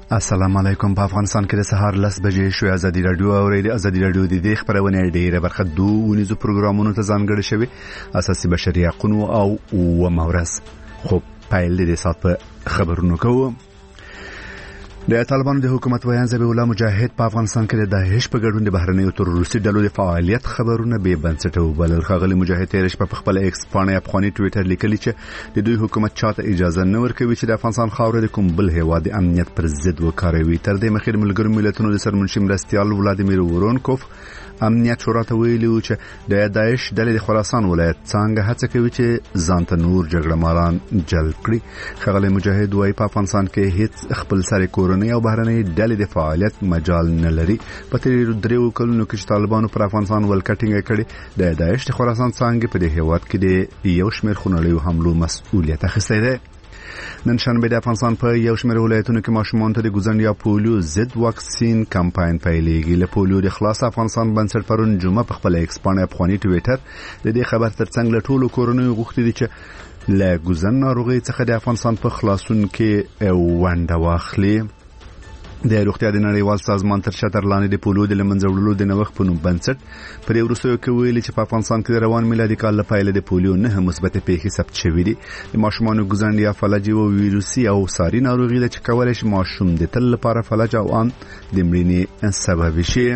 السلام علیکم. په افغانستان کې د سهار 10 بجې شوې. ازادي رادیو او ازادي رادیو د دې خبرونه ډیره برخه دوه پروګرامونو ته ځانګړي شوی. اساسي بشري حقوق او مورث خو پایل دې سات په خبرونو کوو. د طالبانو د حکومت ویان ذبیح الله مجاهد په افغانستان کې د داعش په ګډون د بهرنیو تروریستي ډلو د فعالیت خبرونه به بنسټه وبلل. خغلی مجاهد تیرش په خپل ایکس باندې افغاني ټوئیټر لیکلی چې د دوی حکومت چاته اجازه نه ورکوي چې د افغانستان خاوره د کوم بل هیواد د امنیت پر ضد وکاروي. تر دې مخکې ملګرو ملتونو د سرمنشي مرستيال ولادیمیر وورونکوف امنیت شورا ته ویلي چې د داعش ډلې د خراسان ولایت څنګه هڅه کوي چې ځانته نور جګړه ماران جلب کړي. خغلی مجاهد وايي په افغانستان کې هیڅ خپل سره کورنۍ او بهرنۍ ډلې د فعالیت مجال نه لري. په تیرو دریو کلونو کې چې طالبانو پر افغانستان ولکټینګ کړي د داعش د خراسان څنګه په دې هیواد کې د یو شمېر خونړیو حملو مسؤلیت اخیستی دی. نن شنبه د افغانستان په یو شمېر ولایتونو کې ماشومان ته د ګوزن یا پولیو ضد واکسین کمپاین پیلېږي. له پولیو د خلاص افغانستان بنسټ پرون جمعه په خپل ایکس باندې افغاني ټوئیټر د دې خبر ترڅنګ له ټولو کورونو غوښتي دي چې له ګوزن ناروغي څخه د افغانستان په خلاصون کې ونډه واخلي. د روغتیا د نړیوال سازمان تر شتر لاندې د پولیو د لمنځه وړلو د نوښت په نوم بنسټ پر وروستیو کې ویلي چې په افغانستان کې د روان میلادي کال لپاره د پولیو نه مثبت پیښې ثبت شوې دي. د ماشومانو ګوزن یا فلج او ویروسي او ساري ناروغي د چې کولای شي ماشوم د تل لپاره فلج او ان د مړینې سبب شي.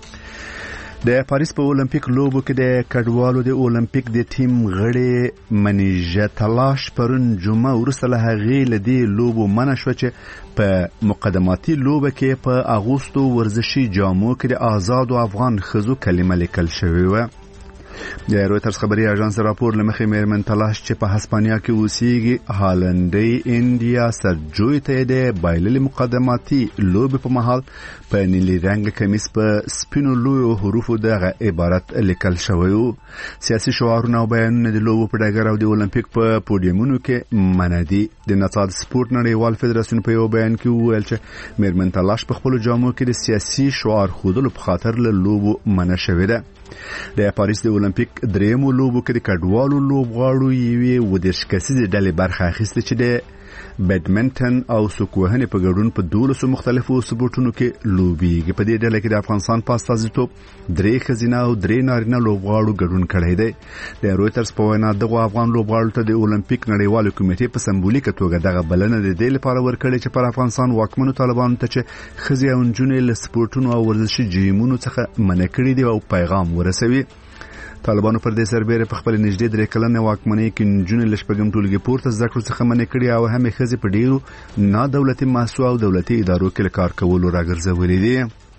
د پاریس په اولمپیک لوبو کې د کډوالو د اولمپیک د ټیم غړي منیژه تلاش پرون جمعه وروسته له هغې لدی لوبو منع شو چې په مقدماتي لوبه کې په اغوستو ورزشي جامو کې د آزاد افغان خزو کلمه لیکل شوې و. د رويټرز خبري اژانس راپور لمخې میرمن تلاش چې په هسپانیا کې اوسېږي هالندي انډیا سرجوی ته د بایللي مقدماتي لوب په محل په نیلي رنگ کمیس په سپینو لویو حروفو دغه عبارت لیکل شوی و. سیاسي شعارونه او بیانونه د لوبو په ډګر او د اولمپیک په پوډیمونو کې منع دي. د نڅا سپورت نړیوال فدراسیون په یو بیان کې وویل چې میرمن تلاش په خپل جامو کې د سیاسي شعار خودلو په خاطر له لوبو منع شوې ده. د پاریس د اولمپیک دریمو لوبو کې د کډوالو لوبغاړو یوې ودیش کسیزې ډلې برخه اخیسته چې د بیډمنټن او سکوهنې په ګډون په 12 مختلفو سپورټونو کې لوبيږي. په دې ډله کې د افغانستان په استازیتوب 3 ښځینه او 3 نارینه لوبغاړو ګډون کړی دی. د رويټرز په وینا دغه افغان لوبغاړو ته د اولمپیک نړیوال کمیټې په سمبولیکه توګه دغه بلنه د دې لپاره ورکړې چې پر افغانستان واکمنو طالبانو ته چې ښځې او نجونې له سپورټونو او ورزشي جیمونو څخه منع کړي دي او پیغام ورسوي. طالبانو پر دې سربېره په خپل نږدې 3 کلنې واکمنۍ کې نجونې له شپږم ټولګي پورته زده کړو څخه منع کړي او هم ښځې په ډیرو نه دولتي مؤسسو او دولتي ادارو کې کار کولو راګرځولې دي.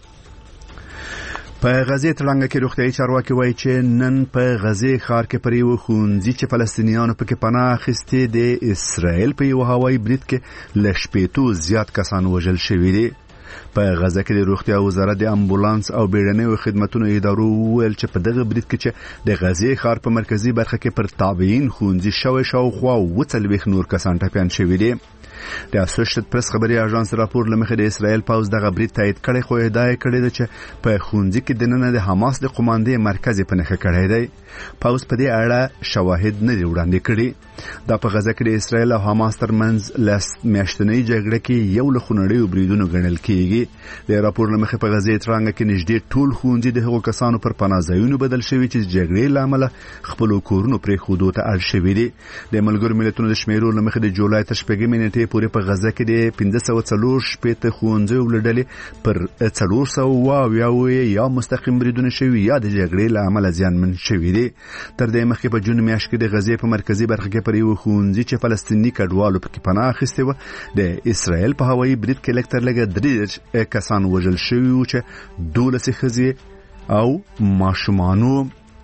په غزې تړنګ کې روغتيایي چارواکي وایي چې نن په غزې ښار کې پر یو ښوونځي چې فلسطینیانو پکې پناه اخیستې د اسرائیل په یو هوایي برید کې ل 80 زیات کسان وژل شوي دي. په غزه کې د روغتیا وزارت د امبولانس او بیړنیو خدماتو ادارو ویل چې په دغه برید کې چې د غزې ښار په مرکزي برخه کې پر تابعین ښوونځي شوی شاوخوا 40 نور کسان ټپيان شوي دي. د اسوسییټډ پریس خبري اژانس راپور لمخې د اسرائیل پاوز دغه برید تایید کړي خو ادعا کړې ده چې په ښوونځي کې د نن د حماس د قوماندې مرکز په نخښه کړی دی. پاوز په دې اړه شواهد نه دی وړاندې کړي. دا په غزه کې د اسرائیل او حماس ترمنځ لاس میاشتنۍ جګړه کې یو له خونړیو بریدونو ګڼل کیږي. د راپور لمخې په غزې ترانګ کې نږدې ټول ښوونځي د هغو کسانو پر پناهځایونو بدل شوي چې جګړې لامل خپل کورونو پرې خودو ته اړ شوي دي. د ملګرو ملتونو د شمیرو لمخې د جولای تر 8 نیټې پورې په غزه کې د 540 ښوونځي ولډلې پر 400 یا مستقیم بریدونه شوي یا د جګړې لامل زیانمن شوي دي. تر دې مخکې په جون میاشت کې د غزې په مرکزي برخه کې پر یو ښوونځي چې فلسطینی کډوالو پکې پناه اخیستي و د اسرائیل په هوایي برید کې لکتر لګه 3 کسان وژل شوي و چې 12 ښځې او ماشومانو.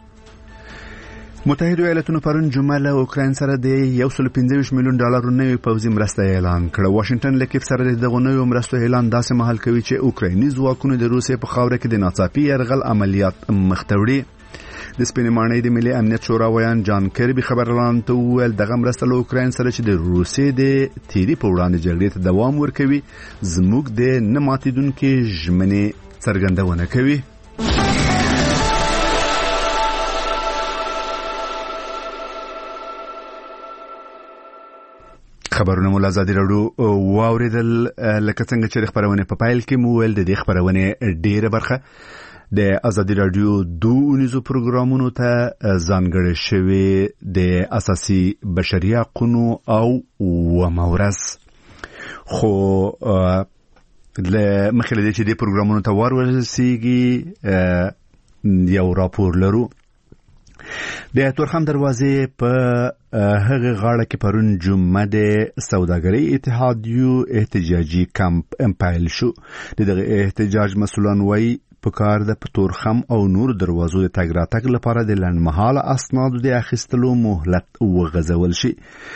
متحده ایالاتونو پرون جمعه له اوکراین سره د 125 میلیون ډالر نوې پوځي مرسته اعلان کړه. واشنگټن له کیف سره د غونډې مرستو اعلان داسې مهال کوي چې اوکرایني ځواکونو د روسیې په خاوره کې د ناڅاپي يرغل عملیات مختوړي. د سپینمانۍ د ملي امنیت شورا ویان جان کربي خبرلاند ته ویل دغه مرسته له اوکراین سره چې د روسیې د تیری په وړاندې جګړې ته دوام ورکوي زموږ د نه ماتیدونکو ژمنې څرګندونه کوي. خبرونه مول ازادي راډیو واوریدل لکه څنګه چې خبرونه په پایل کې مو ول د دې خبرونه ډیره برخه د ازادي راډیو دونیزو پروګرامونو ته ځانګړې شوی د اساسي بشري حقوقو او مورث خو له مخکې د دې پروګرامونو ته ورسیږي یو راپور لرو د تورخم دروازې په هغه غاړه کې پرون جمعه د سوداګرۍ اتحادیو احتجاجي کمپ امپایل شو. دغه احتجاج مسؤلان وایي په کار د تورخم او نور دروازو د تګ راتګ لپاره د لنډمهاله اسنادو د اخیستلو مهلت وغځول شي.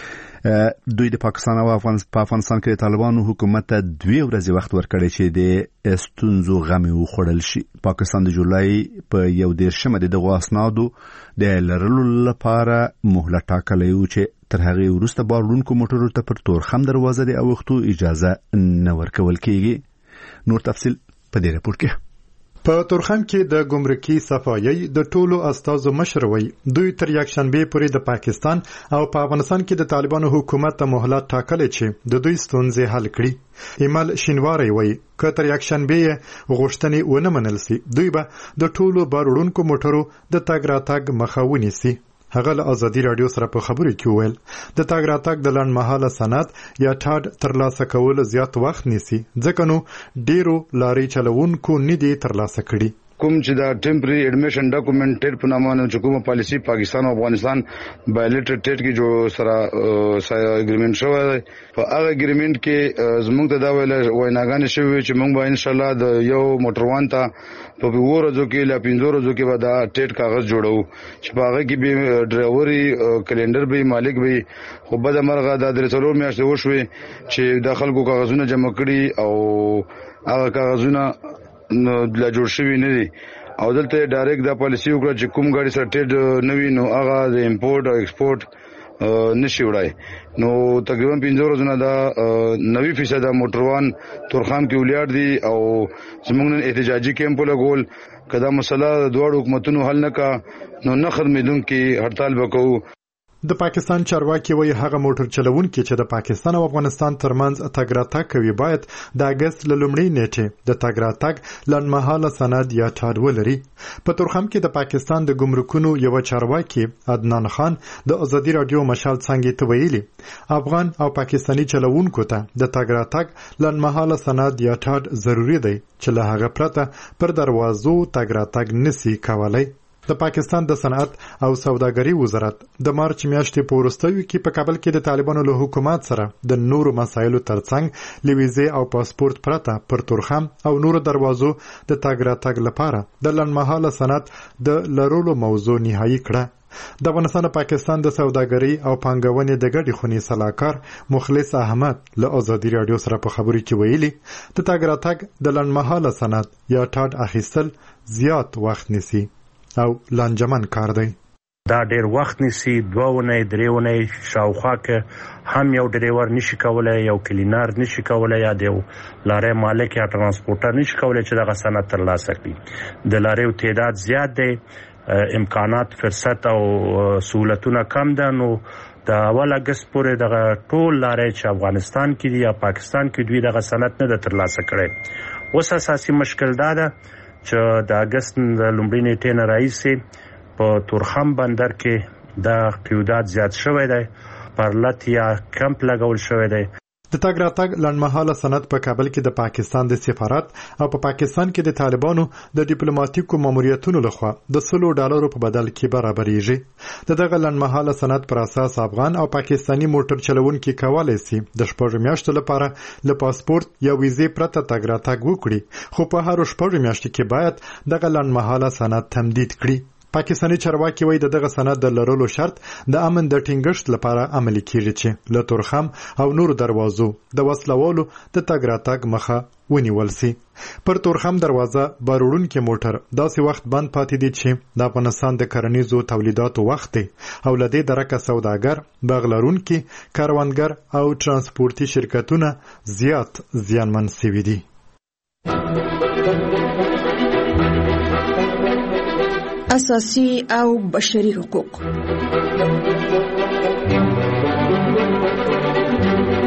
دوی د پاکستان او افغانستان کې د طالبانو حکومت ته 2 ورځې وخت ورکړی چې د ستونزو غم وخوړل شي. پاکستان د جولای په 11 دغه اسنادو د لرلو لپاره مهلت ټاکلی و چې تر هغه وروسته بارونکو موټرو ته پر تورخم دروازه د اوختو اجازه نه ورکول کیږي. نور تفصيل په دې راپور کې. په تورخم کې د ګمرکي صفایي د ټولو استازو مشروي دوی تر یکشنبه پورې د پاکستان او په افغانستان کې د طالبانو حکومت ته مهلت ټاکلې چې د دوی ستونزې حل کړي. ایمل شینواری وایي که تر یکشنبه غوښتنې ونه منل سي دوی به د ټولو بارونکو موټرو د تګ راتګ مخه ونیسي. هغه له ازادي راډیو سره په خبرو کې ویل د تګ راتګ د لنډمهاله سند یا ټاډ ترلاسه کول زیات وخت نیسي ځکه نو ډیرو لاري چلوونکو نه دي ترلاسه کړي. کوم چې دا ټیمپرری اډمیشن ډاکومنټ په نامه نه کومه پالیسی پاکستان او افغانستان بایلیټر ټیټ کې جو سره اګریمنټ شوی په هغه اګریمنټ کې زموږ ته دا ویناګانې شوی چې موږ به ان شاء الله د یو موټروان ته په ورځو کې لا 15 ورځو کې به دا ټیټ کاغذ جوړو چې په هغه کې به ډرایوري کلندر به مالک به خو به د مرغه د درڅلور میاشتې وشوي چې د خلکو کاغذونه جمع کړي او هغه کاغذونه لا جوړ شوی نه دي او دلته ډایرکټ د پالیسی وکړه چې کوم ګاډي سرټیډ نوی نو هغه د امپورټ او ایکسپورټ نشي وړای نو تقریبا 15 ورځې دا 90% موټروان تورخم کې ولیار دي او زموږ احتجاجي کیمپ لګول کدا مسله د دوه حکومتونو حل نه کا نو نه خدمتونکو هړتال وکړو. د پاکستان چارواکي وایي هغه موټر چلوونکي چې د پاکستان او افغانستان ترمنځ تګ راتګ کوي باید د اگست له لومړۍ نیټې د تګ راتګ لنډمهاله سند یا ټاډ ولري. په تورخم کې د پاکستان د ګمرکونو یو چارواکي عدنان خان د ازادي راډیو مشال څنګه ته ویلي افغان او پاکستاني چلوونکو ته د تګ راتګ لنډمهاله سند یا ټاډ ضروری دی چې له هغه پرته پر دروازو تګ راتګ نسی کولای. د پاکستان د صنعت او سوداګرۍ وزارت د مارچ میاشتې په وروستیو کې په کابل کې د طالبانو له حکومت سره د نورو مسایلو ترڅنګ لویزې او پاسپورت پرته پر تورخم او نورو دروازو د تګ راتګ لپاره د لنډمهاله صنعت د لرلو موضوع نهایی کړه. د افغانستان او پاکستان د سوداګرۍ او پانګونې د ګډې خونې صلاحکار مخلص احمد له ازادي راډیو سره په خبرو کې ویلي د تګ راتګ د لنډمهاله صنعت یا ټاډ اخیستل زیات وخت نیسي او لانجمن کار دی. دا ډیر وخت نیسي 2 ونې 3 ونې شاوخوا کې هم یو ډرایور نشي کولای یو کلینر نشي کولای یا یو لارې مالک یا ترانسپورټر نشي کولای چې دغه سند ترلاسه کړي. د لارې تعداد زیات دی امکانات فرصت او سہولتونه کم ده نو د اول اگست پورې دغه ټول لارې چې افغانستان کې دي یا پاکستان کې دوی دغه سند نه ترلاسه کړي. اوس اساسي مشکل دا ده چې د اگست د لومړۍ نیټې نه راځي په تورخم بندر کې د قیودات زیات شوی دی پرلط یا کمپ لګول شوی دی. د تګ راتګ لنډمهاله سند په کابل کې د پاکستان د سفارت او په پاکستان کې د طالبانو د ډیپلوماټیکو ماموریتونو لخوا د $100 په بدل کې برابرېږي. دغه لنډمهاله سند پر اساس افغان او پاکستانی موټر چلوونکي کولای شي د 6 میاشتو لپاره له پاسپورت یا ویزې پرته تګ راتګ وکړي خو په هر 6 میاشتو کې باید دغه لنډمهاله سند تمدید کړي. پاکستاني چارواکي وایي دغه سند د لرلو شرط د امن د ټینګښت لپاره عملي کیږي چې له تورخم او نورو دروازو د وسلوالو د تګ راتګ مخه ونیول سي. پر تورخم دروازه باروړونکي موټر داسې وخت بند پاتې دي چې د افغانستان د کرنیزو تولیداتو وخت دی او لدې درکه سوداګر باغلرونکي کاروانګر او ترانسپورتي شرکتونه زیات زیانمن شوي دي. اساسي او بشري حقوق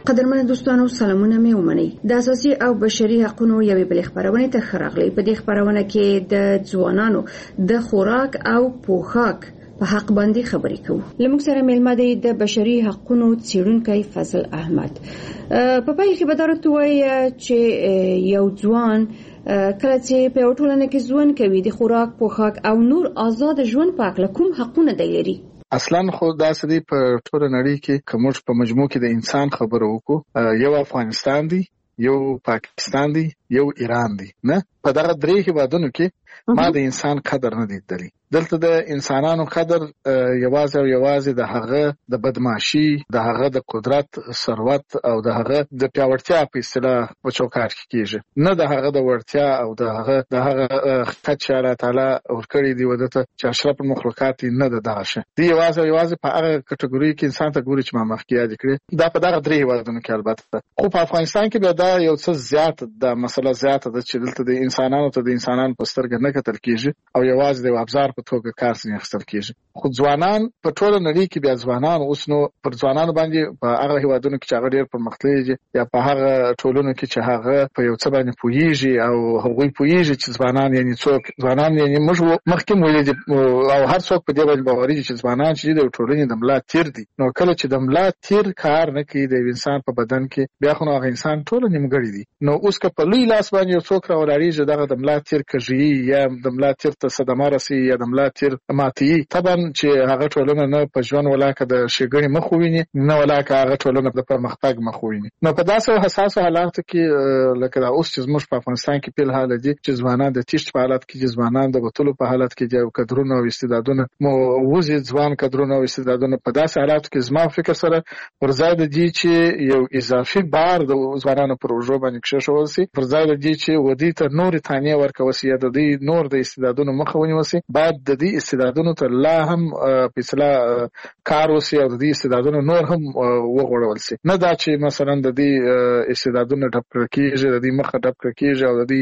قدرمن دوستانو سلامونه مې ومنئ. د اساسي او بشري حقوقو یوې بلې خبرونه ته خراغلي. په دې خبرونه کې د ځوانانو د خوراک او پوښاک په حق باندې خبرې کوو. لموږ سره مېلمه دی د بشري حقوقو څېړونکی فضل احمد. په پای کې به درته وایي چې یو ځوان کله چې په ټولنه کې ژوند کوي د خوراک پوښاک او نور آزاد ژوند په اړه کوم حقونه دی لري؟ اصلا خو دا سدي په ټوله نړۍ کې کوم په مجموع کې د انسان خبرو وکړو، یو افغانستان دی، یو پاکستان دی، یو ایران دی. نه په دغه درې هیوادونو کې ما د انسان قدر نه دیدلی. دلته د انسانانو قدر یوازې او یوازې د هغه د بدمعشي، د هغه د قدرت، ثروت او د هغه د پیاوړتیا په اصطلاح په چوکاټ کې کیږي، نه د هغه د وړتیا او د هغه خدای الله تعالی ورکړي دی ودته چې اشرف المخلوقات نه د داشه دی. یوازې او یوازې په هغه کټګوري کې انسان ته ګوري چې ما مخکې یاد کړی دا په دغه درې هیوادونو کې. البته خو په افغانستان کې به دا یو څه زیات د مسله زیاته ده چې دلته د انسانانو ته د انسانانو په سترګه نه کتل کیږي او یوازې د ابزار په توګه کار څنګه اخیستل کیږي. خو ځوانان په ټوله نړۍ کې بیا ځوانان اوس نو پر ځوانانو باندې په هغه هیوادونو کې چې هغه ډېر پرمختللي دي یا په هغه ټولنو کې چې هغه په یو څه باندې پوهیږي او هغوی پوهیږي چې ځوانان یعنی څوک، ځوانان یعنی موږ مخکې ویلي او هر څوک په دې باندې باوري دي چې ځوانان چې د ټولنې د ملا تیر دي. نو کله چې د ملا تیر کار نه کوي د انسان په بدن کې، بیا خو هغه انسان ټول نیمګړی دی. نو اوس که په لوی لاس باندې یو څوک راولاړیږي دغه د ملا تیر کږي یا د ملا تیر ته صدمه رسي یا د ملا تیر ماتي، طبعا چې هغه ټولنه نه په ژوند ولاکه د شګړې مخ وویني، نه ولاکه هغه ټولنه د پرمختګ مخ وویني. نو په داسې حساسو حالاتو کې لکه دا اوس چې زموږ په افغانستان کې په حال دي چې ځوانان د تیښت په حالت کې، ځوانان د بوتلو په حالت کې دي او کډرونه او استعدادونه مو وزي ځوان کډرونه او استعدادونه په داسې حالاتو کې زما فکر سره پر ځای د دې چې یو اضافي بار د ځوانانو پر وجو باندې کښول شي، پر ځای د دې چې ودی ته نور تانیه ورکول شي یا د دې نور د استعدادونو مخه ونیول شي، باید د دې استعدادونو ته لا هم په اصطلاح کار وشي او د دې استعدادونو نور هم وغوړول شي. نه دا چې مثلا د دې استعدادونو ډب کېږي، د دې مخه ډب کېږي او د دې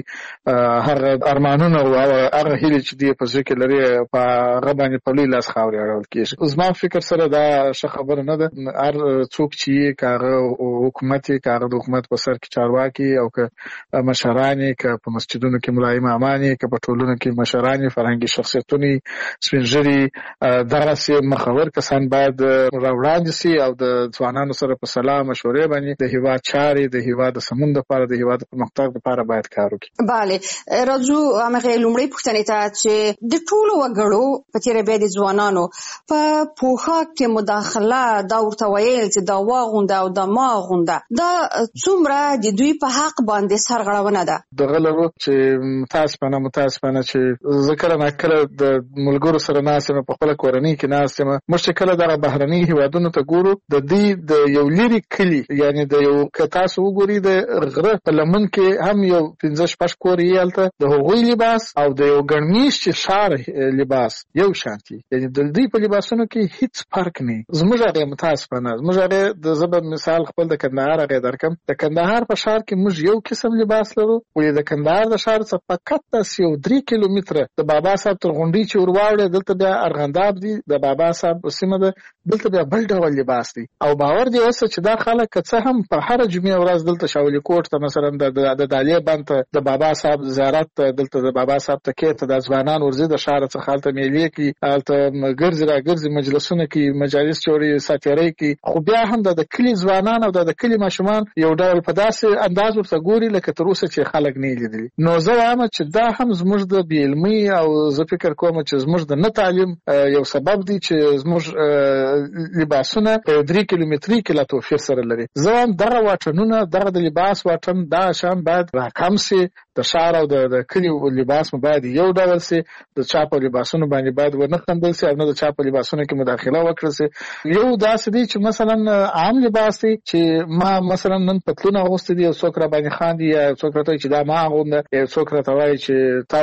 هغه ارمانونه او هغه هیله چې دې په ځکه لري په هغه باندې په لوی لاس خاورې اړول کېږي. زما فکر سره دا ښه خبره نه ده. هر څوک چې کاغه حکومت کاغه د حکومت په سر کې چارواکي او که مشرانی که په مسجدونو کې ملای امامانی که په ټولنو کې مشرانی فرهنګي شخصیتونه سپینږیري دغه سي مخور کسان باید راوړاندې سي او د ځوانانو سره په سلام مشورې باندې د هیواد چارې، د هیواد سمون لپاره، د هیواد پرمختګ لپاره باید کار وکړي. bale راځو هغه لومړی پوښتنه ته چې د ټولو وګړو په تیر بیا د ځوانانو په پوښاک کې مداخله دا ورته ویل چې دا واغونده او دا ما غونده دا څومره د دوی په حق باندې سرغړونه ده. دغه لرو چې متاسفانه چې ذکر نه کړه د ملګرو سره ناسمه په خپل کورنۍ کې ناسمه مشکل دغه بهرني هیوادونو ته ګورو د دې د یو لری کلی یعنی د یو کتاسو وګوري د غره په لمن کې هم یو 15 کورې یالته د هغوی لباس او د یو ګرمیش چې شار لباس یو شانتي، یعنی د دې په لباسونو کې هیڅ فرق نه. زموږ هغه متاسفانه زموږ هغه د زبر مثال خپل د کندهار هغه درکم، د کندهار په شار کې موږ یو قسم لباس لرو، ولې د کندهار د شار څخه فقط 3 کیلومتره د بابا صاحب تر غونډۍ چې ورواوړې دلته بیا ارغنداب دی، د بابا صاحب سیمه ده، دلته بیا بل ډول لباس دی. او باور دی اوس چې دا خلک څه هم په هر جمعه ورځ دلته شاولې کوټ ته مثلا د دالیا بند ته د بابا صاحب زیارت دلته د بابا صاحب ته کې ته د ځوانان ورزي د شار څخه حالت میلې کې حالت ګرځي مجلسونه کې مجالس چوري ساتيري کې، خو بیا هم د کلی ځوانان او د کلی ماشومان یو ډول په داسې انداز ورته ګوري لکه تر اوسه چې خلک نه لیدلي. نو زه وایم چې دا هم زموږ د بیلمي او زه فکر کوم چې زموږ د نه تعلیم یو سبب دی چې زموږ لباسونه په 3 کیلومتري کې لا توفیر سره لري. زه هم دغه واټنونه دغه د لباس واټن دا شان باید راکم سي، د شار او د کلی لباس باید یو ډول سي، د چاپ لباسونو باندې باید ونه خندل سي او نه د چاپ لباسونو کې مداخله وکړي سي. یو داسې دی چې مثلا عام لباس دی چې ما مثلا نن پتلون اغوستې دي او څوک را باندې خاندي یا څوک راته چې دا ما غونډه یا څوک راته وایي چې تا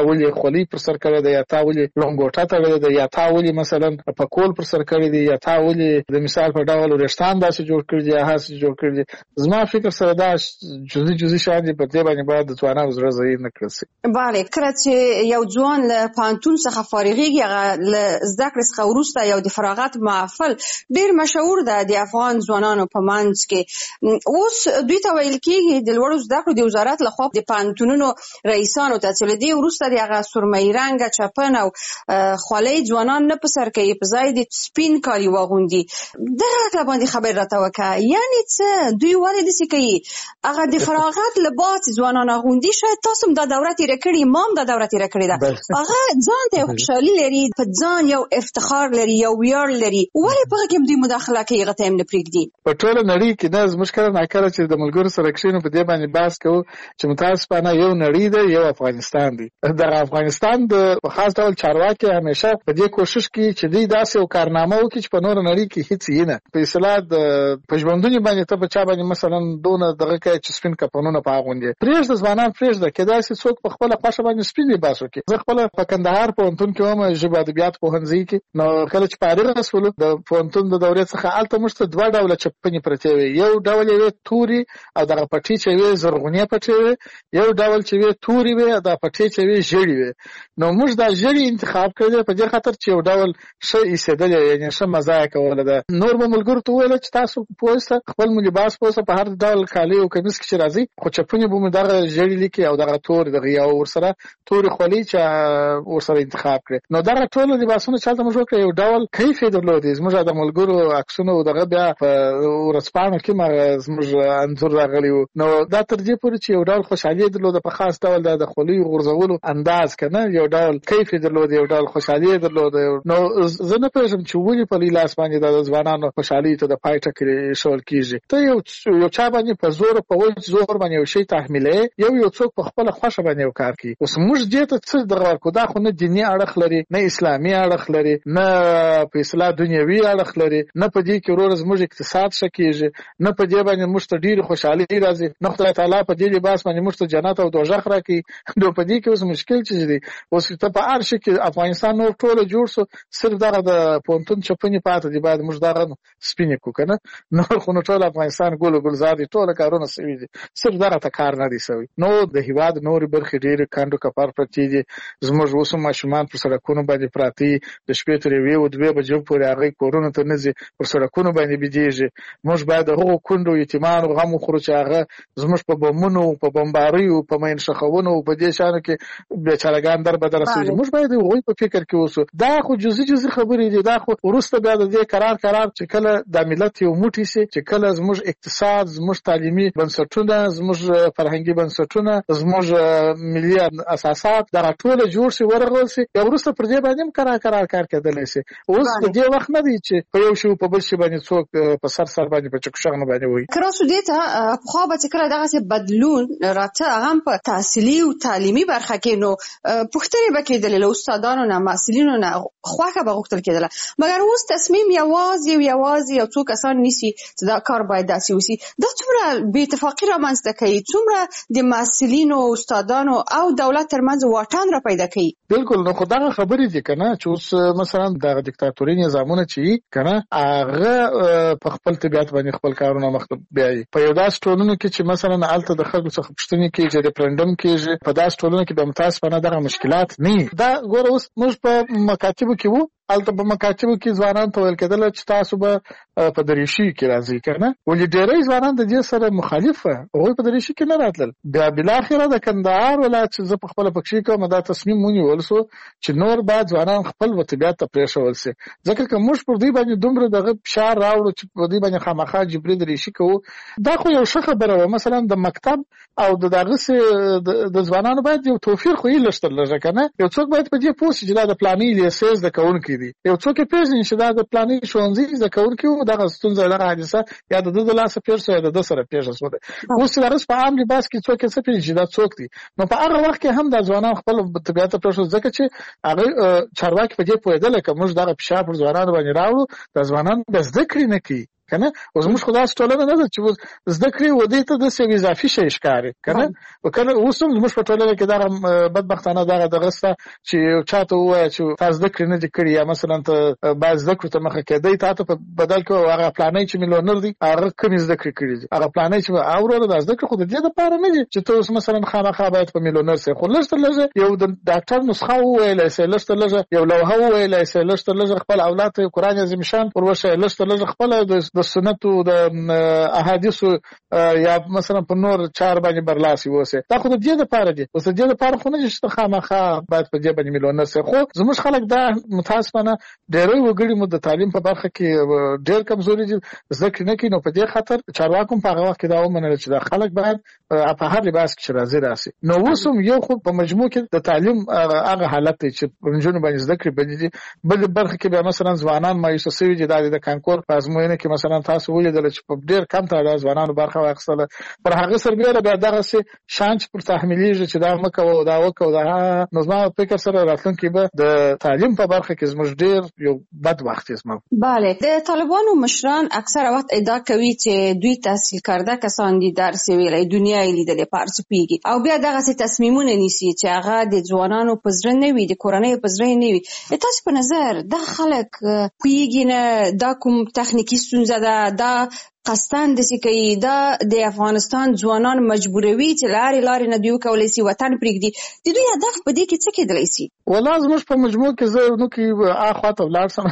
ولې خولي پر سر کړی دی یا تا ولې لونګوټه تړلې ده یا تا ولې مثلا پکول پر سر کړی دی یا تا ولې د مثال په ډول وریښتان داسې جوړ کړی دی یا هاسې جوړ کړی دی. زما فکر سره دا جزئی شیان دي په دې باندې باید د ځوانانو زړه ځای نه کړل شي. بله کله چې یو ځوان له پوهنتون څخه فارغېږي هغه له زده کړې څخه وروسته یو د فراغت محفل ډېر مشهور ده د افغان ځوانانو په منځ کې. اوس دوی ته ویل کېږي د لوړو زده کړو د وزارت لخوا د پوهنتونونو رئیسانو ته چې له دې وروسته د هغه سرمایي رنګه چپن او خولۍ ځوانان نه په سر کوي، په ځای د سپین کالي واغوندي. دغه هکله باندې خبر راته وکړه، یعنې څه دوی ولې داسې کوي؟ هغه د فراغت لباس ځوانان اغوندي، شاید تاسو هم دا دوره تېره کړې، ما هم دا دوره تېره کړې ده. هغه ځان ته خوشحالي لري، په ځان یو افتخار لري، یو ویاړ لري، ولې په هغه کې دوی مداخله کوي، هغه ته هم نه پرېږدي؟ په ټوله نړۍ کې نه زموږ کله ناکله چې د ملګرو سره کښېنو په دې باندې بحث کوو چې متاسفانه یو نړۍ ده، یو افغانستان دی. دغه افغانستان د خاص ډول چارواکي همیشه په دې کوشش کوي چې دوی داسې یو کارنامه وکړي چې په نوره نړۍ کې هېڅ یې نه. په اصطلاح د پشبندونې باندې ته په چا باندې مثلا دونه دغه کوي چې سپین کفنونه په اغوندي. پرېږده ځوانان پرېږده، کېدای شي څوک په خپله خوښه باندې سپین لباس وکړي. زه خپله په کندهار پوهنتون کې وم، ژبه ادبیات پوهنځي کې. نو کله چې فارغ شولو د پوهنتون د دورې څخه هلته موږ ته دوه ډوله چپنې پرتې وې، یو ډول یې تورې او دغه پټې چې وې زرغونې پټې وې، یو ډول چې وې تورې وې او دا پټې چې وې ژېړې وې. نو موږ دا ژېړې انتخاب کړی په دې خاطر چې یو ډول ښه ایسېدلې، یعنې ښه مزه یې کوله ده. نور به ملګرو ته وویل چې تاسو پوه سه، خپل مو لباس پوه سه، په هر ډول کالي او کمیس کې چې راځي، خو چپنې به مو دغه ژېړې لیکي او دغه تورې دغه یا ورسره تورې خولۍ چې ورسره انتخاب کړي. نو دغه ټول لباسونه چې هلته موږ وکړه یو ډول کیف یې درلودې. زموږ د ملګرو عکسونه او دغه بیا په ورځپاڼو کې زموږ انځور راغلی و. نو دا تر دې پورې چې یو ډول خوشحالي یې درلوده، په خاص ډول د خولۍ غورځولو انداز که نه، یو ډول کیف یې درلوده، یو ډول خوشحالي یې درلوده. نو زه نه پوهېږم چې ولې په لوی لاس باندې د ځوانانو خوشحالۍ ته د پای ټکی ایښول کېږي. ته یو چا باندې په زور په وچ زور باندې یو شی تحمیلوې، یو څوک په خپله خوښه باندې یو کار کوي. اوس موږ دې ته څه دغه ورکو؟ دا خو نه دیني اړخ لري، نه اسلامي اړخ لري، نه په اصطلاح دنیوي اړخ لري، نه په دې کې ورور زموږ اقتصاد ښه کېږي، نه په دې باندې موږ ته ډېرې خوشحالي راځي، نه خدای تعالی په دې لباس باندې موږ ته جنت او دوزخ راکوي. نو په دې کې اوس مشکل چې دی، اوس ته په هر شي کې افغانستان نور ټوله جوړ شو، صرف دغه د پوهنتون چپنې پاتې دي، باید موږ دغه سپینې کړو که نه. نور خو نو ټول افغانستان ګل و ګلزار دي، ټوله کارونه سوي دي، صرف دغه ته کار نه دی سوی. نو د هېواد نورې برخې ډېرې کنډو کپر پرتې دي. زموږ اوس ماشومان پر سړکونو باندې پراته دي، د شپې تر 1 او 2 بجو پورې هغوی کورونو ته نه ځي، پر سړکونو باندې بېدېږي. موږ باید د هغو کونډو یتیمانو غم وخورو چې هغه زموږ په بمونو، په بمباریو، په مین ښخونو، په دې شیانو کې بیچارهګان در بدره سوي. موږ باید د هغوی په فکر کې اوسو. دا خو جزي خبرې دي، دا خو وروسته بیا د دې قرار چې کله دا ملت یو موټی شي، چې کله زموږ اقتصاد، زموږ تعلیمي بنسټونه، زموږ فرهنګي بنسټونه، زموږ ملي اساسات دغه ټوله جوړ شي، ورغول شي، یا وروسته پر دې باندې هم قرار کار کېدلی شي. اوس په دې وخت نه دی چې په یو شي په بل شي باندې څوک په سر باندې په چکشغنه باندې وایي. که راسو دې ته پخوا به چې کله دغسې بدلون راته هغه هم په تحصیلي او تعلیمي برخه کې، نو پوښتنې به کېدلې له استادانو نه، محصلینو نه، خوښه به غوښتل کېدله. مګر اوس تصمیم یوازې یو څو کسان نیسي چې دا کار باید داسې وسي. دا څومره بې اتفاقي رامنځته کوي، څومره د محصلینو، استادانو او دولت ترمنځ واټن را پیدا کوي. بالکل. نو خو دغه خبرې دي که نه، چې اوس مثلا دغه دیکتاتوري نظامونه چې وي که نه، هغه په خپل طبیعت باندې خپل کارونه مخته بیایي. په یو داسې ټولنو کې چې مثلا هلته د خلکو څخه پوښتنې کېږي، ریفرنډم کېږي، په داسې ټولنو کې به متاسفانه دغه مشکلات نه وي. دا ګوره اوس موږ په مکاتبو کې وو، هلته په مکاتبو کې ځوانانو ته ویل کېدله چې تاسو به په دریشي کې راځئ که نه، ولې ډېری ځوانان د دې سره مخالف وه، هغوی په دریشي کې نه راتلل. بیا بالاخره د کندهار ولایت چې زه په خپله پکښې کوم، دا تصمیم ونیول سو چې نور باید ځوانان خپل طبیعت ته پرېښول شي، ځکه که موږ پر دوی باندې دومره دغه فشار راوړو چې په دوی باندې خامخا جبري دریشي کوو، دا خو یو ښه خبره وه. مثلا د مکتب او دغسې د ځوانانو باید یو توفیر خو یې لږ تر لږه که نه، یو څوک باید په دې پوه شي چې دا د فلاني لیسې زده کوونکی دی، یو څوک یې پېژني چې دا د فلاني ښوونځي زده کوونکی و، دغه ستونزه، دغه حادثه یا د ده د لاسه پېښ شوه یا د ده سره پېښه شوه. اوس چې دغسې په عام لباس کې څوک یې څه پېژني چې دا څوک دی، نو په هغه وخت کې هم دا ځوانان خپل طبیعت ته پرېښول، ځکه چې هغه چارواکي په دې پوهېدله که موږ دغه فشار پر ځوانانو باندې راوړو، دا ځوانان به زده کړې نه کوي. کنه. اوس موږ خدای ټولنه نه ده چې زده کړې ودی ته د څه اضافي شي ښکاری کنه. وکړه اوس موږ په ټولنه کې دا بدبختانه دا غسته چې چاته وای چې تاسو زده کړې نه دي کړی یا مثلا ته باز زده کړې ته مخه کېدای ته په بدل کې هغه پلانې چې میلیونر دي هغه کمی زده کړې کړی دي هغه پلانې چې اوره د زده کړې خو د دې لپاره نه دي چې ته اوس مثلا خامخا باید په میلیونر سي خو لږ تر لږه یو د ډاکټر نسخه وویل سي لږ تر لږه یو لوحه وویل سي لږ تر لږه خپل اولاد ته قرآن عظیم شان وروشه لږ تر لږه خپل د سنتو د احادیثو یا مثلا په نور چار باندې برلاسي ووسه دا خو د دې لپاره دي اوس د دې لپاره خو نه چې خامخا باید په دې باندې میلیونر سي خو زموږ خلک دا متاسفانه ډېری وګړي مو د تعلیم په برخه کې ډېر کمزوري دي ذکر نه کینو په دې خاطر چارواکو په هغه وخت کې دا ومنل چې دا خلک باید په هر لباس کې راځي راسي نو وسوم یو خو په مجموع کې د تعلیم هغه حالت چې پرنجونو باندې ذکر بدی بل برخه کې به مثلا ځوانان مایوس شوي دي د کانکور په ازموینه کې مثلا تاسو ولیدل چې په ډېر کم تعداد ځوانانو برخه واخیستله پر هغه سربېره به دغه سي شانچ پر تحمیلیږي چې دا مکه او دا وکاو دا نظم فکر سره راتلونکي به د تعلیم په برخه کې زموږ ډېر یو بد وخت اسمه. بله د طالبانو مشران اکثر وخت ادعا کوي چې دوی تحصیل کرده کسان دي درس ویلي دنیا یې لیدلې پارسپیږي او بیا دغه سي تصمیمونه نیسي چې هغه د ځوانانو په زړه نه وي د کورنۍ په زړه نه وي. تاسو په نظر دا خلک کویږي نه دا کوم تخنیکی ستونزه ده قصداً دسی کوي دا د افغانستان ځوانان مجبوروي چې لارې نه دیو کولای شي وطن پرېږدي د دوی هدف په دې کې څه کېدلی شي؟ والله زموږ په مجموع کې زه نو کې اخواته ولاړ سم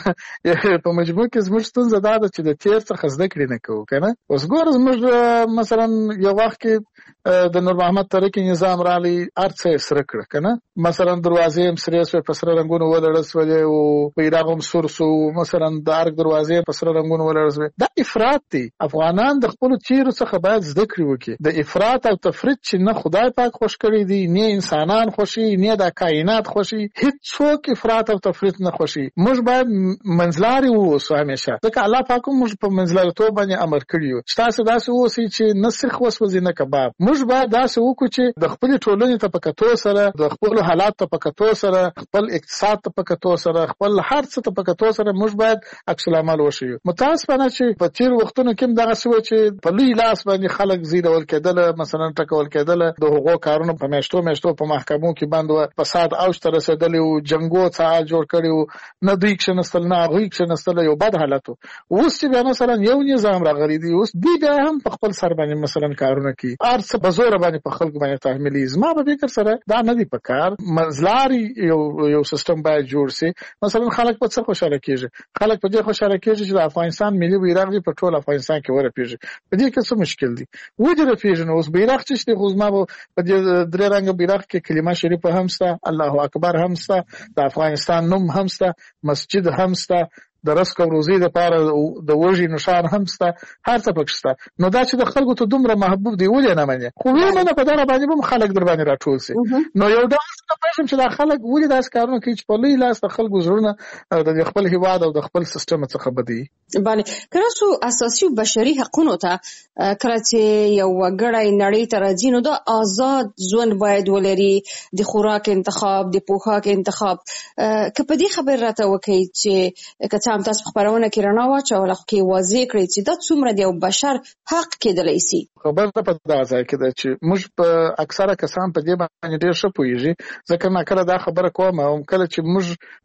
په مجموع کې زموږ ستونزه دا ده چې د تیر څخه زده کړې نه کوو کنه. اوس ګور زموږ مثلا یو وخت کې د نور محمد ترکی نظام رالی ارڅه سره کړ کنه مثلا دروازې هم سره سره په سره رنگونو ولړسولې او بیرغ هم سورسو مثلا د ارګ دروازې په سره رنگونو ولړسولې دا افراط دی. افغانان د خپل چیرو څخه باید زده کړې وکړي. د افراط او تفریط چې نه خدای پاک خوش کړی دی نه انسانان خوشي نه د کائنات خوشي هیڅ څوک افراط او تفریط نه خوشي. موږ باید منځلاري ووسو همیشه ځکه الله پاک موږ په منځلاريتوب باندې امر کړی و چې تاسو داسې اوسئ چې نه سرخ وسوځي نه کباب. موږ باید داسې وکړو چې د خپل ټولنې ته په کتو سره د خپل حالات ته په کتو سره خپل اقتصاد ته په کتو سره خپل هر څه ته په کتو سره موږ باید عکس العمل وشو. متاسفانه چې په تیر وختونو کې دغه څه چې په لوی لاس باندې خلک زیرول کېدل مثلا ټکول کېدل د حقوقو کارونه په میاشتو په محکمو کې باندې فساد اوج ته رسیدلی او جنگو څخه جوړ کړي نه دوی کښنستل نه غوي کښنستل یو بد حالت. اوس چې مثلا یو نظام راغلی دی اوس دی بیا هم په خپل سر باندې مثلا کارونه کوي ارڅ بزور باندې په خلکو باندې تحمیلي زما په فکر سره دا نه دی په کار. منځلاري یو سیستم باید جوړ شي. مثلا خلک په څه خوشاله کیږي خلک په دې خوشاله کیږي چې د افغانستان ملي بیرغ په ټول افغانستان کې ورپیږي. په دې کې څه مشکل دی وجره پیژنو اوس بیرغ چې د غوزما په دې درې رنګ بیرغ کې کلمه شریفه هم ستا الله اکبر هم ستا د افغانستان نوم هم ستا مسجد هم ستا د رزق او روزي لپاره د وږي نشان هم ستا هر څه پکې ستا. نو دا چې د خلکو ته دومره محبوب دی ولې نه مانی خو وینه په دغه باندې هم خلک در باندې راټول سي. نو یو دا څه پېښم چې دا خلک ولې داس کارونه کوي چې په لوی لاس د خلکو زړونه د خپل هیواد او د خپل سیستم څخه بدی. بله کله څو اساسي بشري حقوقو ته کله چې یو وګړی نړۍ ته راځي نو د آزاد ژوند باید ولري د خوراک انتخاب د پوښاک انتخاب که په دې خبر راته وکړي چې هم تاسو خبرونه کې رڼا واچوله خو کې واضح کړئ چې دا څومره د یو بشر حق کېدلی شي. خبره په دغه ځای کې ده چې موږ په اکثره کسان په دې باندې ډېر ښه پوهېږي ځکه ما کله دا خبره کوم او کله چې موږ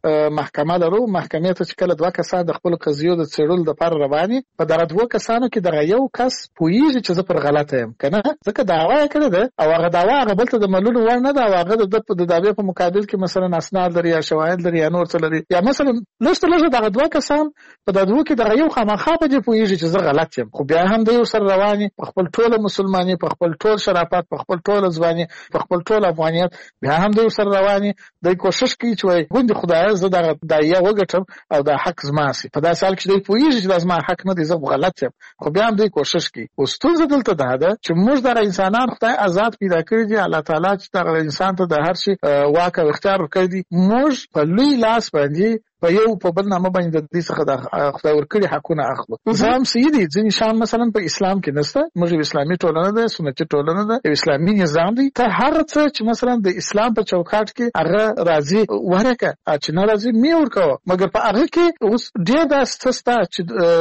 محکمه لرو محکمې ته چې کله دوه کسان د خپل قضیو د څېړلو لپاره رواني په دغه دوه کسانو کې دغه یو کس پوهېږي چې زه پر غلطه یم که نه ځکه دعوا یې کړې ده او هغه دعوا هغه بل ته د منلو وړ نه ده او هغه د دعوې په مقابل کې مثلا اسناد لري یا شواهد لري یا نور څه لري یا مثلا لږ دغه دوه کسان په دغه کې دغه یو خامخا په دې پوهېږي چې زه غلط یم خو بیا هم د یو سره رواني په خپل ټوله مسلمانۍ په خپل ټول شرافت په خپل ټوله ځواني په خپل ټول افغانیت بیا هم د یو سره رواني د کوشش کوي چې وایي ګوندې خدای زه دغه دایه وګټم او دا حق زما سي. په داسې حال کې دوی پوهېږي چې دا زما حق نه دی زه غلط یم خو بیا هم دوی کوشش کوي. اوس ستونزه دلته دا ده چې موږ دغه انسانان خدای آزاد پیدا کړي دي الله تعالی چې دغه انسان ته د هر شي واک او اختیار ورکړی دی. موږ په لوی لاس باندې په یو په بل نامه باندې د دې څخه د خدای ورکړي حقونه اخلو. ځم سیدي ځینې شان مثلا په اسلام کې نشته. موږ اسلامي ټولنه ده، سنتي ټولنه ده، اسلامي نظام دی. ته هر څه چې مثلا د اسلام په چوکاټ کې هغه راځي ورکه چې نه راځي می ورکوه، مګر په هغه کې اوس ډېر داسې ستا چې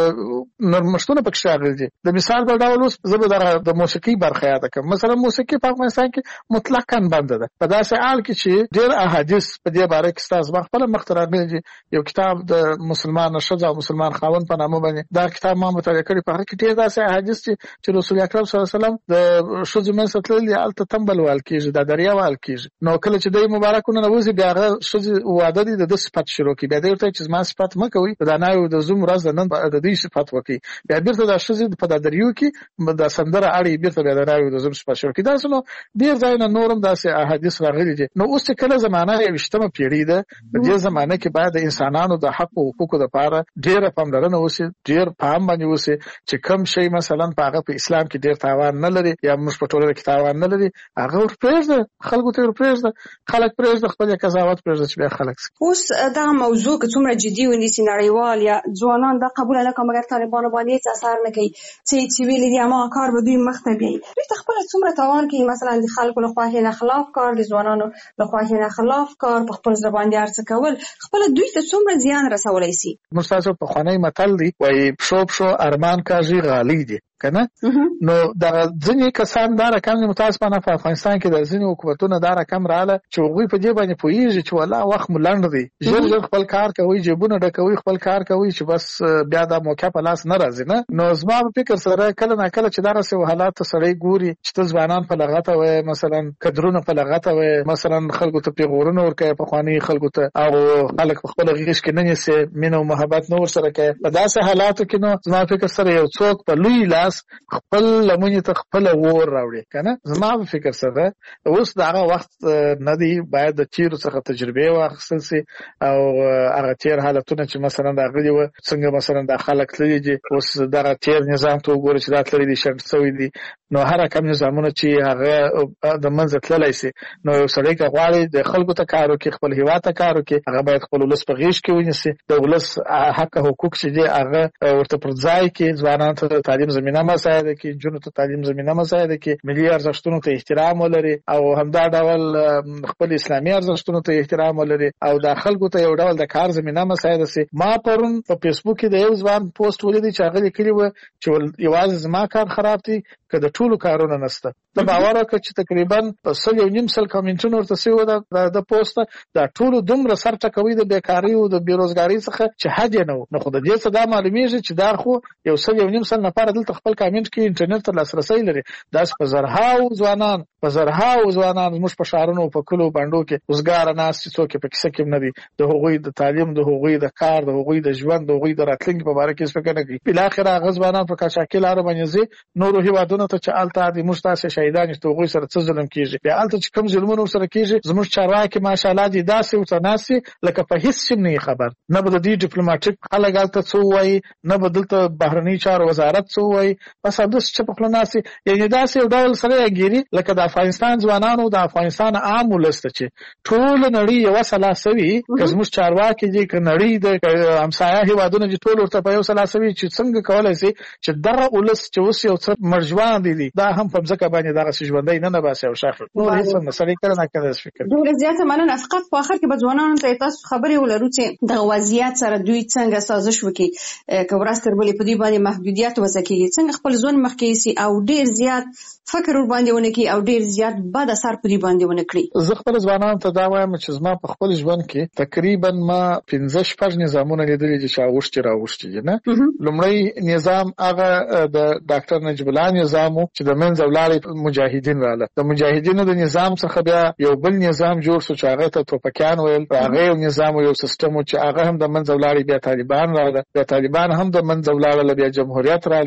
نرمښتونه پکې راغلي. د مثال په ډول اوس زه به د موسیقي برخه یاد کړم. مثلا موسیقي په افغانستان کې مطلقاً بند ده. په داسې حال کې چې ډېر احادیث په دې باره کې ستاسو ما خپله مخته راغلي. یو کتاب د مسلمان ښځه او مسلمان خاوند په نامه باندې دا کتاب ما مطالعه کړی. په هغه کې ډېر داسې احادیث چې رسول اکرم صلی الله علیه وسلم د ښځو منځ ته تللي هلته تمبل وهل کېږي، دا دریا وهل کېږي. نو کله چې دی مبارکونه نوځي بیا هغه ښځې واده دي د ده صفت شروع کړي. بیا دی ورته چې زما صفت مه کوئ، په دا ناوې د زوم ورځ د نن د دوی صفت وکړي. بیا بیرته دا ښځې په دا دریو کې دا سندره اړي بیرته بیا د ناوې د زوم صفت شروع کړي. داسې نو ډېر ځایونه نور هم داسې احادیث راغلي دي. نو اوس چې کله زمانه 21مه پېړۍ ده، په دې زمانه کې باید د انسانانو د حق او حقوقو دپاره ډېره پاملرنه وشي، ډېر پام باندې وشي چې کوم شی مثلا په هغه په اسلام کې ډېر تاوان نه لري یا موږ په ټولنه کې تاوان نه لري، هغه ورپرېږده، خلکو ته ورپرېږده، خلک پرېږده، خپل قضاوت پرېږده چې بیا خلک سي. اوس دا موضوع که څومره جدي ونیسي نړیوال یا ځوانان دا قبول نه کوي، مګر طالبانو باندې هیڅ اثر نه کوي چې ویلي دي ما کار به دوی مخ ته بیایي. دوی ته خپل څومره تاوان کوي، مثلا د خلکو له خواهې نه خلاف کار، د ځوانانو له خواهې نه خلاف کار، په خپل ځل باندې هر څه کول، خپل دوی ته څومره زیان رسولی سي. موږ تاسو پخوانی متل دی وایي پښو ارمان کاږي غالۍ دي کنه. نو دا ځینې کسان دا رقم متاسفانه په افغانستان کې د ځینې حکومتونو دا رقم رااله چې هغوی په دې باندې پوهېږي چې والله وخت مو لنډ دی، ژر خپل کار کوي، جیبونه ډکوي، خپل کار کوي چې بس بیا دا موقع په لاس نه راځي. نه نو زما په فکر سره کله نه کله چې دغسې حالات ته سړی ګوري چې ته ځوانان په لغته وایې، مثلا کدرونه په لغته وایې، مثلا خلکو ته پیغورونه ورکوي پخواني خلکو ته، او خلک په خپله غېږ کې نه نیسي، مینه او محبت نه ورسره کوي. په داسې حالاتو کې نو زما فکر سره یو څوک په لوی لاس خپل لمنې ته خپل اور راوړي کنه. زما په فکر سره اوس دا هغه وخت نه دی، باید د تیرو څخه تجربه واخیستل سي او هغه تیر حالتونه چې مثلا راغلي و څنګه مثلا د خلک تللي دي، اوس دغه تیر نظام ته وګورئ چې دا تللي دي شنډ شوي دي. نو هر کم نظامونه چې هغه د منځه تللی سي، نو یو سړی که غواړي د خلکو ته کار وکړي، خپل هېواد ته کار وکړي، هغه باید خپل ولس په غېږ کې ونیسي، د ولس حق حقوق چې دي هغه ورته پر ځای کې، ځوانانو ته د تعلیم زمینه مساعده کړي، نجونو ته تعلیم زمینه مساعده کړي، ملي ارزښتونو ته احترام ولري او همدا ډول خپل اسلامي ارزښتونو ته احترام ولري او د خلکو ته یو ډول د کار زمینه مساعده سي. ما پرون په فیسبوک کې د یو ځوان پوسټ ولیدی چې هغه لیکلي و چې یوازې زما کار خراب دی که د ټولو کارونه نشته. ته باور وکړه چې تقریبا 100 کمنټونه ورته سوي وو د پوسټ، دا ټولو دومره سر ټکوي د بیکارۍ او د بیروزګارۍ څخه چې حد یې نه و. نو خو د دې څه دا معلومیږي چې دا خو یو 100 نفر دلته خپل کامنټ کې انټرنیټ ته لاسرسی لري. داس په زرهاو ځوانان زموږ په ښارونو په کلو بانډو کې وزګاره ناست چې څوک په کیسه کې نه دي، د هغوی د تعلیم، د هغوی د کار، د هغوی د ژوند، د هغوی د راتلونکي په باره کې فکر نه کوي. بالاخره هغه ځوانان په قاچاقي لارو باندې ځي نورو هېوادونو ته چې هلته د موږ تاسې شهیدان چې هغوی سره څه ظلم کېږي، بیا هلته چې کوم ظلمونه ورسره کېږي زموږ چارواکي ماشاءالله دي داسې ورته ناست دي لکه په هېڅ شي نه خبر، نه به د دې ډیپلوماټیک خلک هلته څه ووایي، نه به دلته بهرني چارو وزارت څه ووایي، بس همداسې چې په خوله ناست دي. یعنې داسې یو ډول سره یې ګیري لکه د افغانستان ځوانانو، د افغانستان عام ولس ته چې ټوله نړۍ یوه سلا سوي، که زموږ چارواکي دي، که نړۍ د همسایه هېوادونه دي، ټول ورته په یو سلا سوي چې څنګه کولی سي چې دغه ولس چې اوس یو څه مرجوان دي دا هم په مځکه باندې دغسې ژوندی نه باسي او شاخ نور هېڅ هم سړی کله نه کله فکر. ډېره زیاته مننه. فقط په آخر کې به ځوانانو ته تاسو خبرې ولرو چې دغه وضعیت سره دوی څنګه سازش وکړي، که ورځ تر بلې په دوی باندې محدودیت وضع کېږي، څنګه خپل ژوند مخکې یوسي او ډېر زیات فکر ورباندې ونه کړي او ډېر زیات بد اثر په دوی باندې ونه کړي. زه خپل ځوانانو ته دا وایم چې زما په خپل ژوند کې تقریبا ما 15-16 نظامونه لیدلي دي چې اوښتي راوښتي دي. نه لومړی نظام هغه د ډاکټر نجیب الله نظام چې د منځ ولاړې مجاهدین رااله، د مجاهدینو د نظام څخه بیا یو بل نظام جوړ شو چې هغه ته توپکیان ویل، هغه یو نظام او یو سیستم چې هغه هم د منځ ولاړې، بیا طالبان رااله، بیا طالبان هم د منځ ولاړل، بیا جمهوریت رااله،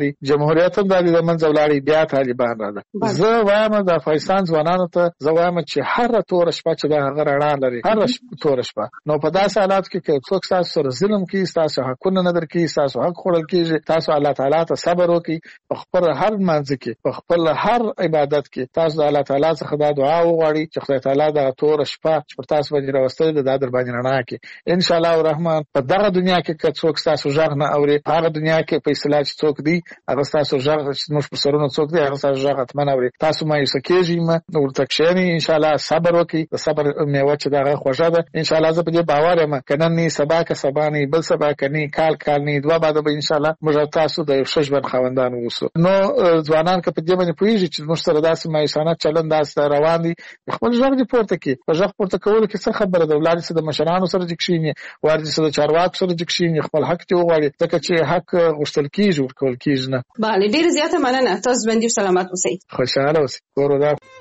جمهوریت هم د منځه ولاړی بیا طالبان راځي. زه وایم د افغانستان ځوانانو ته زه وایم چې هر تور شپه چې د هغه رڼا لري هر تور شپه نو په داسې حالات کې څوک تاسو سره ظلم کوي تاسو حقونه نه درکې تاسو حق خورل کیږي تاسو الله تعالی ته صبر وکړئ په خپل هر منځ کې په خپل هر عبادت کې تاسو د الله تعالی څخه د دعا وغواړئ چې خدای تعالی د تور شپه چې تاسو باندې راوستل د در باندې رڼا کې ان شاء الله الرحمن په دغه دنیا کې څوک تاسو ژغ نه اوري هغه دنیا کې په اصطلاح چې څوک دی هغه تاسو ژغ موږ په سرونو څوک دی هغه تاسو ژغ اتمن اوري تاسو ما یې سکیږي نو ورته کښینی ان شاء الله صبر وکړئ د صبر میوه چې دغه خوږه ده ان شاء الله زه په دې باور یم کنه نه سبا که سبا نه بل سبا کني کال نه دوه بعد به ان شاء الله موږ تاسو د ششبن خوندان ووسو نو ځوانان که په دې باندې پوهیږي چې موږ سره داسې مایسانه چلند داسې روان دي خپل ژغ دې پورته کړي په ژغ پورته کول کې څه خبره ده ولادي سره د مشرانو سره دښینی ورته سره چارواکو سره دښینی خپل حق ته وغواړي ځکه چې حق غوښتل کیږي ورکول کیږي نه. بله ډیر زیاته مننه تاسو باندې سلامات اوسئ. خوشاله اوسئ.